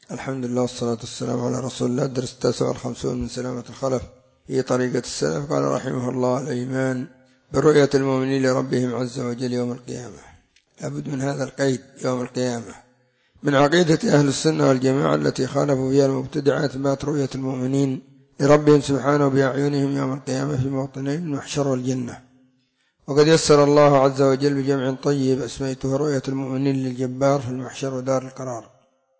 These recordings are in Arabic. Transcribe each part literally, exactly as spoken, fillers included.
الحمد لله والصلاة والسلام على رسول الله. الدرس التاسع والخمسون من سلامة الخلف في طريقة السلف. قال رحمه الله: الإيمان برؤية المؤمنين لربهم عز وجل يوم القيامة. لابد من هذا القيد يوم القيامة. من عقيدة أهل السنة والجماعة التي خالفوا فيها المبتدعة إثبات رؤية المؤمنين لربهم سبحانه بأعينهم يوم القيامة في موطنين المحشر والجنة. وقد يسر الله عز وجل بجمع طيب أسميته رؤية المؤمنين للجبار في المحشر ودار القرار،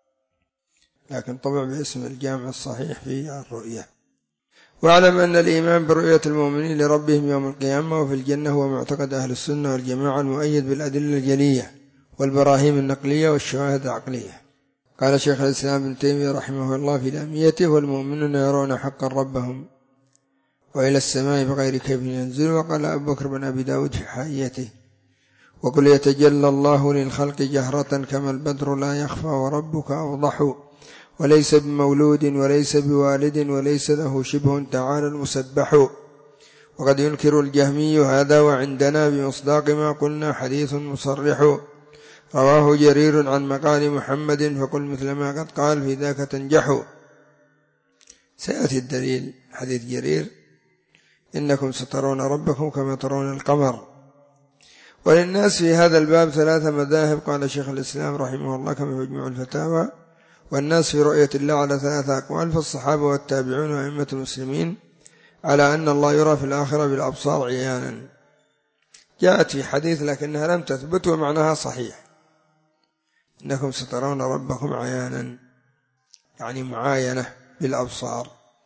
لكن طبع باسم الجامع الصحيح في الرؤية. واعلم أن الإيمان برؤية المؤمنين لربهم يوم القيامة وفي الجنة هو معتقد أهل السنة والجماعة المؤيد بالأدلة الجلية والبراهين النقلية والشواهد العقلية. قال شيخ الإسلام ابن تيمية رحمه الله في لاميته: والمؤمنون يرون حقا ربهم وإلى السماء بغير كيف ينزل. وقال أبو بكر بن أبي داود في حائيته: وقل يتجلى الله للخلق جهرة كما البدر لا يخفى وربك أوضح، وليس بمولود وليس بوالد وليس له شبه تعالى المسبح. وقد ينكر الجهمي هذا وعندنا بمصداق ما قلنا حديث مصرح، رواه جرير عن مقال محمد فقل مثل ما قد قال في ذاك تنجح. سيأتي الدليل حديث جرير: إنكم سترون ربكم كما ترون القمر. وللناس في هذا الباب ثلاثة مذاهب، قال شيخ الإسلام رحمه الله كما في مجموع الفتاوى. والناس في رؤية الله على ثلاثة أقوال: فالصحابة والتابعون وأئمة المسلمين على أن الله يرى في الآخرة بالأبصار عيانا. جاءت في حديث لكنها لم تثبت ومعناها صحيح: إنكم سترون ربكم عيانا، يعني معاينة بالأبصار.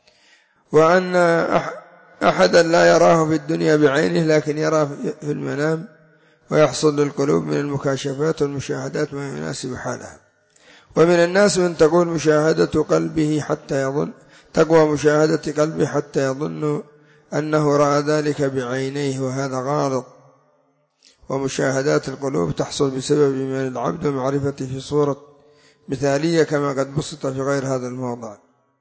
وأن أحدا لا يراه في الدنيا بعينه لكن يرى في المنام، ويحصل للقلوب من المكاشفات والمشاهدات ما يناسب حالها. ومن الناس من تقول مشاهدة قلبه حتى يظن تقوى مشاهدة قلبه حتى يظن أنه رأى ذلك بعينيه، وهذا غالط. ومشاهدات القلوب تحصل بسبب إيمان العبد ومعرفته في صورة مثالية كما قد بسط في غير هذا الموضع.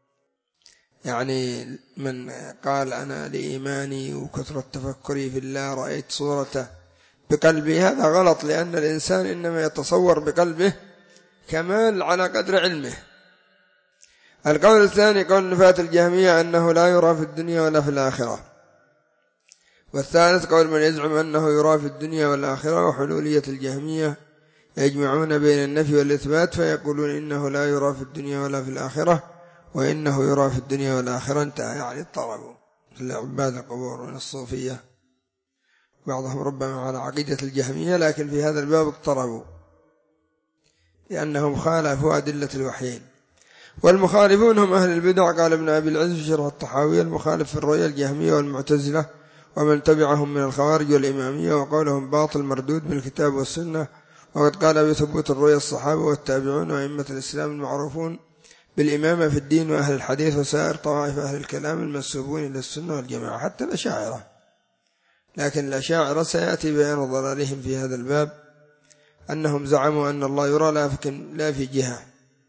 يعني من قال أنا لإيماني وكثرة تفكري في الله رأيت صورته بقلبي، هذا غلط، لأن الإنسان إنما يتصور بقلبه كمال على قدر علمه. القول الثاني قول نفاة الجهمية أنه لا يرى في الدنيا ولا في الآخرة. والثالث قول من يزعم أنه يرى في الدنيا والآخرة. وحلولية الجهمية يجمعون بين النفي والإثبات فيقولون إنه لا يرى في الدنيا ولا في الآخرة، وإنه يرى في الدنيا والآخرة. انتهى، يعني اضطربوا مثل عباد القبور من الصوفية، بعضهم ربما على عقيدة الجهمية، لكن في هذا الباب اضطربوا لأنهم خالفوا أدلة الوحيين. والمخالفون هم أهل البدع. قال ابن أبي العز في شرح الطحاوية: المخالف في الرؤية الجهمية والمعتزلة ومن تبعهم من الخوارج والإمامية، وقولهم باطل مردود بالكتاب والسنة. وقد قال بثبوت الرؤية الصحابة والتابعون وأئمة الإسلام المعروفون بالإمامة في الدين وأهل الحديث وسائر طوائف أهل الكلام المنسوبون إلى السنة والجماعة، حتى الأشاعرة. لكن الأشاعرة سيأتي بيان ضلالهم في هذا الباب، أنهم زعموا أن الله يرى لا في جهة.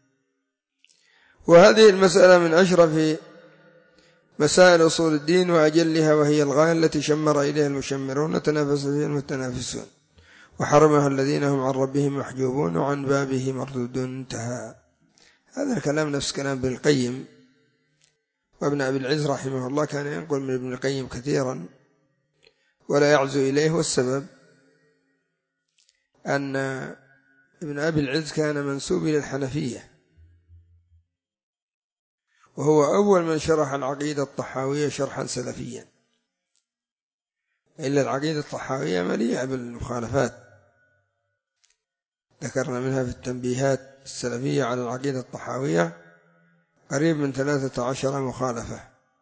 وهذه المسألة من أشرف مسائل أصول الدين وأجلها، وهي الغاية التي شمر إليها المشمرون وتنافس فيها المتنافسون، وحرمها الذين هم عن ربهم محجوبون وعن بابه مردودون. انتهى. هذا الكلام نفس كلام ابن القيم. وابن أبي العز رحمه الله كان ينقل من ابن القيم كثيرا ولا يعزو إليه. والسبب أن ابن أبي العز كان منسوب إلى الحنفية، وهو أول من شرح العقيدة الطحاوية شرحا سلفيا، إلا العقيدة الطحاوية مليئة بالمخالفات، ذكرنا منها في التنبيهات السلفية على العقيدة الطحاوية قريب من ثلاثة عشر مخالفة،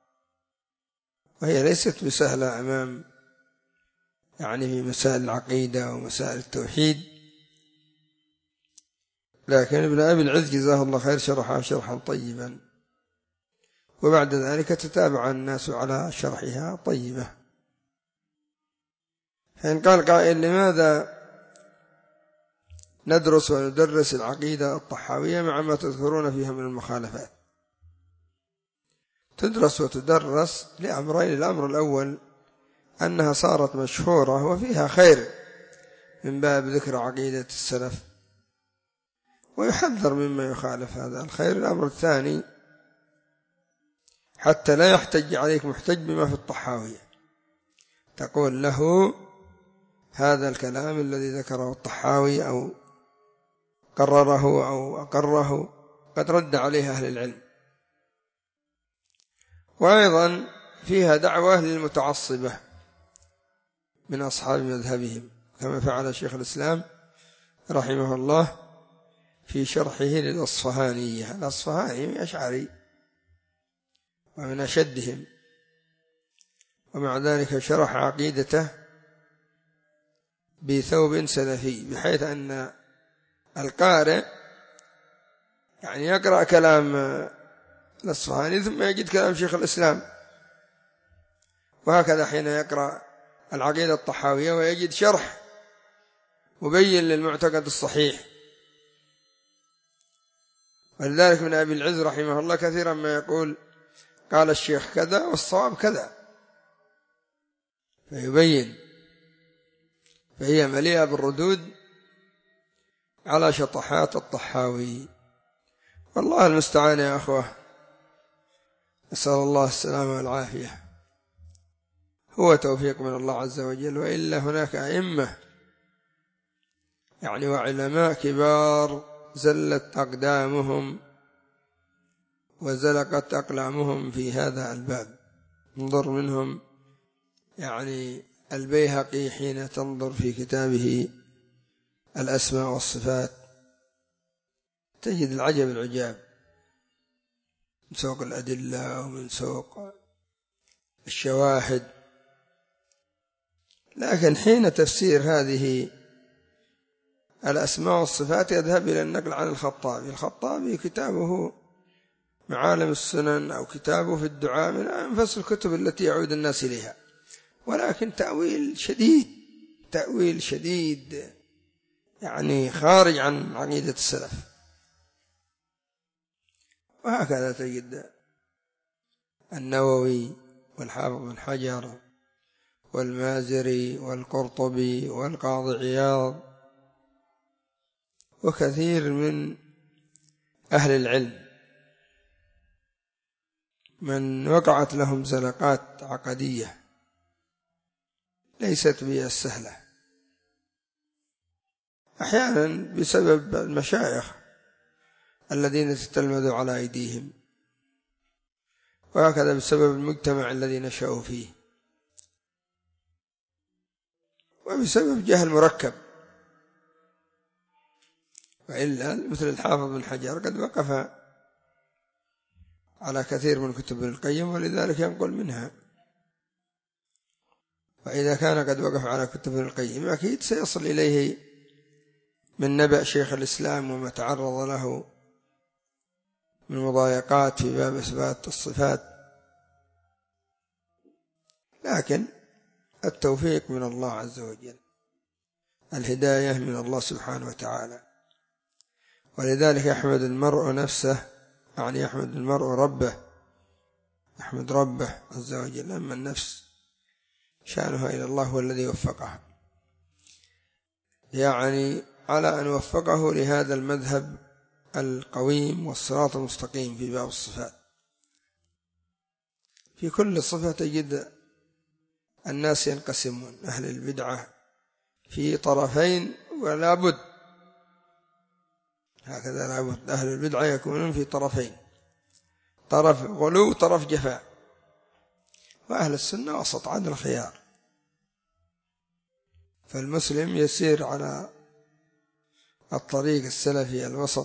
وهي ليست بسهلة أمام يعني في مسائل العقيدة ومسائل التوحيد. لكن ابن أبي العز جزاه الله خير شرحها شرحا طيبا، وبعد ذلك تتابع الناس على شرحها طيبة. فإن قال قائل: لماذا ندرس وندرس العقيدة الطحاوية مع ما تذكرون فيها من المخالفات؟ تدرس وتدرس لأمرين: الأمر الأول أنها صارت مشهورة وفيها خير من باب ذكر عقيدة السلف، ويحذر مما يخالف هذا الخير. الأمر الثاني حتى لا يحتج عليك محتج بما في الطحاوية، تقول له هذا الكلام الذي ذكره الطحاوي أو قرره أو أقره قد رد عليه أهل العلم. وأيضا فيها دعوة للمتعصبة من أصحاب مذهبهم، كما فعل شيخ الإسلام رحمه الله في شرحه للأصفهانية. الأصفهاني أشعري ومن أشدهم، ومع ذلك شرح عقيدته بثوب سلفي، بحيث أن القارئ يعني يقرأ كلام الأصفهاني ثم يجد كلام شيخ الإسلام، وهكذا حين يقرأ العقيدة الطحاوية ويجد شرح مبين للمعتقد الصحيح. ولذلك من أبي العز رحمه الله كثيرا ما يقول قال الشيخ كذا والصواب كذا، فيبين، فهي مليئة بالردود على شطحات الطحاوي. والله المستعان يا أخوة، نسأل الله السلامة والعافية، هو توفيق من الله عز وجل. وإلا هناك أئمة يعني وعلماء كبار زلت أقدامهم وزلقت أقلامهم في هذا الباب. انظر منهم يعني البيهقي حين تنظر في كتابه الأسماء والصفات تجد العجب العجاب من سوق الأدلة ومن سوق الشواهد. لكن حين تفسير هذه الأسماء والصفات يذهب إلى النقل عن الخطابي. الخطابي كتابه معالم السنن أو كتابه في الدعاء من أنفس الكتب التي يعود الناس إليها، ولكن تأويل شديد، تأويل شديد يعني خارج عن عقيدة السلف. وهكذا تجد النووي والحافظ بن حجر والمازري والقرطبي والقاضي عياض وكثير من أهل العلم من وقعت لهم زلقات عقدية ليست بالسهلة، أحيانا بسبب المشايخ الذين تتلمذوا على أيديهم، وهكذا بسبب المجتمع الذي نشأوا فيه، وبسبب جهل مركب. وإلا مثل الحافظ بن حجر قد وقف على كثير من كتب ابن القيم ولذلك ينقل منها، وإذا كان قد وقف على كتب ابن القيم أكيد سيصل إليه من نبأ شيخ الإسلام وما تعرض له من مضايقات في باب إثبات الصفات. لكن التوفيق من الله عز وجل، الهداية من الله سبحانه وتعالى. ولذلك يحمد المرء نفسه، يعني يحمد المرء ربه، يحمد ربه عز وجل. أما النفس شأنها إلى الله هو الذي وفقها، يعني على أن وفقه لهذا المذهب القويم والصراط المستقيم في باب الصفات. في كل صفة تجد الناس ينقسمون، أهل البدعة في طرفين ولا بد، هكذا لا بد، أهل البدعة يكونون في طرفين، طرف غلو طرف جفاء، وأهل السنة وسط عدل خيار. فالمسلم يسير على الطريق السلفي الوسط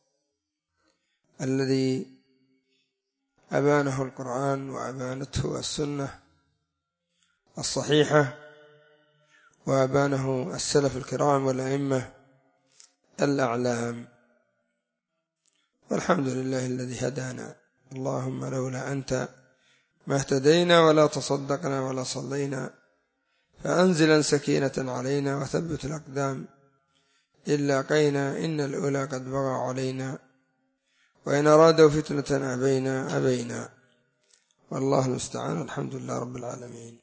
الذي أبانه القرآن وأبانته السنة الصحيحة وأبانه السلف الكرام والأئمة الأعلام. والحمد لله الذي هدانا، اللهم لولا أنت ما اهتدينا ولا تصدقنا ولا صلينا، فأنزلا سكينة علينا وثبت الأقدام إن لاقينا، إن الأولى قد بغى علينا، وإن أرادوا فتنة أبينا أبينا. والله المستعان. الحمد لله رب العالمين.